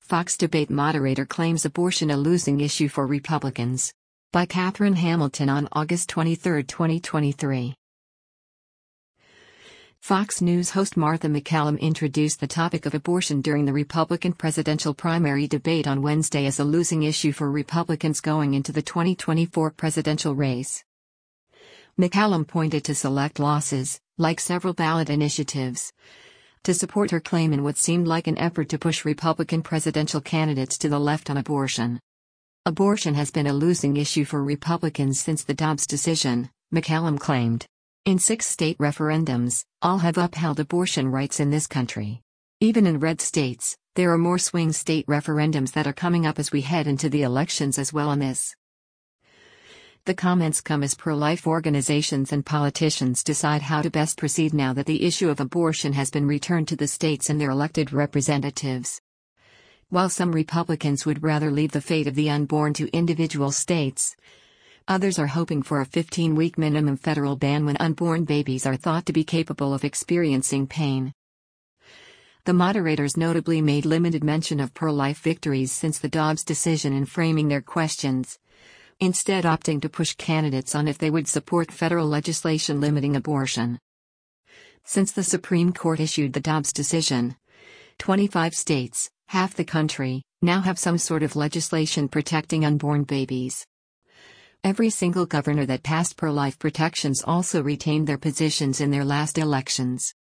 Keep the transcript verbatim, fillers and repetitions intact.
Fox debate moderator claims abortion a losing issue for Republicans. By Catherine Hamilton on August twenty-third, twenty twenty-three. Fox News host Martha MacCallum introduced the topic of abortion during the Republican presidential primary debate on Wednesday as a losing issue for Republicans going into the twenty twenty-four presidential race. MacCallum pointed to select losses, like several ballot initiatives, to support her claim in what seemed like an effort to push Republican presidential candidates to the left on abortion. Abortion has been a losing issue for Republicans since the Dobbs decision, MacCallum claimed. In six state referendums, all have upheld abortion rights in this country. Even in red states, there are more swing state referendums that are coming up as we head into the elections as well on this. The comments come as pro-life organizations and politicians decide how to best proceed now that the issue of abortion has been returned to the states and their elected representatives. While some Republicans would rather leave the fate of the unborn to individual states, others are hoping for a fifteen-week minimum federal ban when unborn babies are thought to be capable of experiencing pain. The moderators notably made limited mention of pro-life victories since the Dobbs decision in framing their questions, instead opting to push candidates on if they would support federal legislation limiting abortion. Since the Supreme Court issued the Dobbs decision, twenty-five states, half the country, now have some sort of legislation protecting unborn babies. Every single governor that passed pro-life protections also retained their positions in their last elections.